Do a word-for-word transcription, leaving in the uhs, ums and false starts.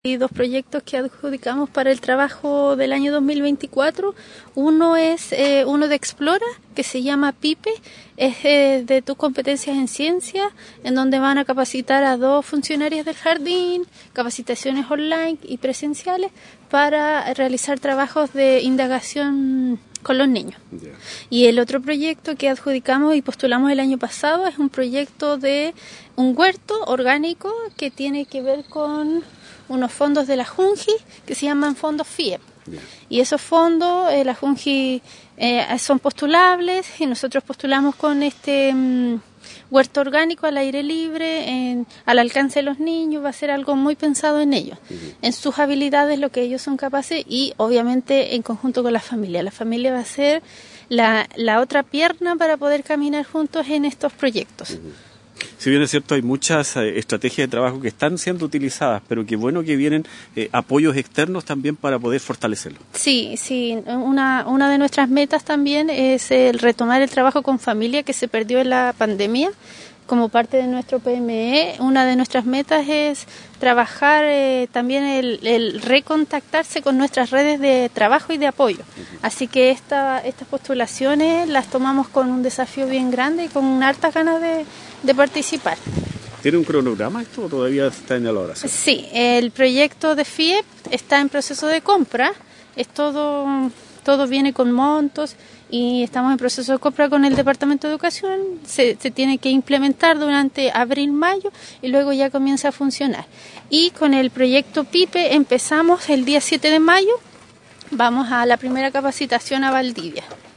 Hay dos proyectos que adjudicamos para el trabajo del año dos mil veinticuatro. Uno es eh, uno de Explora, que se llama PIPE, es eh, de tus competencias en ciencia, en donde van a capacitar a dos funcionarios del jardín, capacitaciones online y presenciales, para realizar trabajos de indagación con los niños. Yeah. Y el otro proyecto que adjudicamos y postulamos el año pasado es un proyecto de un huerto orgánico que tiene que ver con unos fondos de la Junji que se llaman fondos F I E P. Yeah. Y esos fondos, eh, la Junji eh, son postulables y nosotros postulamos con este um, huerto orgánico al aire libre, en, al alcance de los niños. Va a ser algo muy pensado en ellos, uh-huh. en sus habilidades, lo que ellos son capaces y obviamente en conjunto con la familia. La familia va a ser la, la otra pierna para poder caminar juntos en estos proyectos. Uh-huh. Si bien es cierto, hay muchas eh, estrategias de trabajo que están siendo utilizadas, pero qué bueno que vienen eh, apoyos externos también para poder fortalecerlo. Sí, sí. Una, una de nuestras metas también es el retomar el trabajo con familia que se perdió en la pandemia. Como parte de nuestro P M E, una de nuestras metas es trabajar eh, también el, el recontactarse con nuestras redes de trabajo y de apoyo. Uh-huh. Así que esta, estas postulaciones las tomamos con un desafío bien grande y con hartas ganas de, de participar. ¿Tiene un cronograma esto o todavía está en elaboración? Sí, el proyecto de F I E P está en proceso de compra. Es todo, todo viene con montos y estamos en proceso de compra con el Departamento de Educación. Se, se tiene que implementar durante abril, mayo y luego ya comienza a funcionar. Y con el proyecto PIPE empezamos el día siete de mayo, vamos a la primera capacitación a Valdivia.